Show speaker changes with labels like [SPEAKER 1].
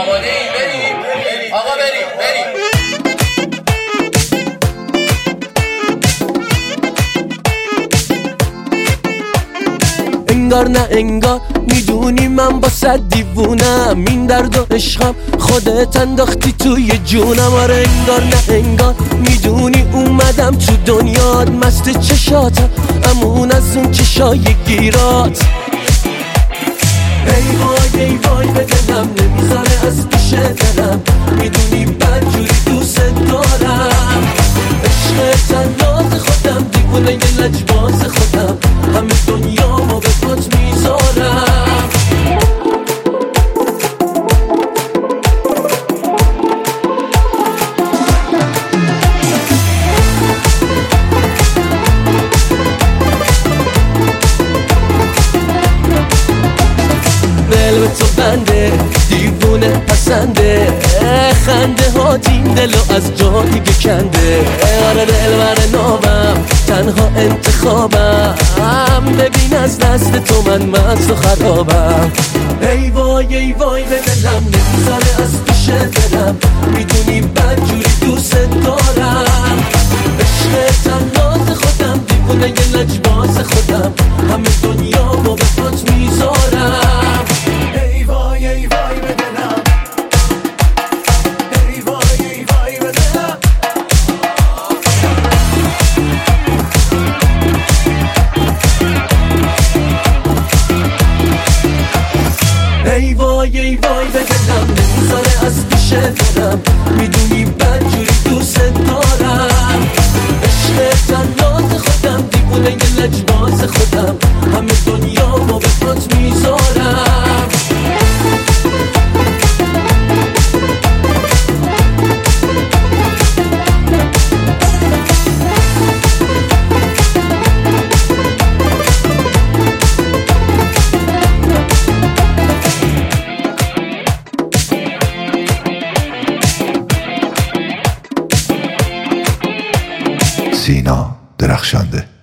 [SPEAKER 1] آماده ای؟ بریم آقا، بریم.
[SPEAKER 2] انگار نه انگار میدونی من با صد دیوونم، این درد و عشقم خودت انداختی توی جونم. آره انگار نه انگار میدونی اومدم تو دنیات، مست چشاتم امون از اون چشای گیرات. ای وای ای وای به دلم نمیذاره از پیش دلم، میدونی بدجوری دوست دارم. عشق تناز خودم، دیوونه یه لجباز خودم، همه دنیامو به پات میذارم. دل به تو بنده، دیوونه پسنده، خنده ها این دلو از جا دیگه کنده. آره دل بر نابم، تنها انتخابم، ببین از دست تو من مست و خرابم. ای وای ای وای به دلم نمیذاره از پیش دلم، میدونی بدجوری دوست دارم. عشق تناز خودم، دیوونه یه لجباز خودم، همه دنیامو به پات میذارم. ای وای ای وای به دلم، ای وای ای وای به دلم. ای وای ای وای به دلم نمیذاره از پیش دلم، میدونی بدجوری دوست دارم. عشق تناز خودم، دیوونه یه لجباز خودم، همه دنیامو به پات میذارم.
[SPEAKER 3] سینا درخشانده.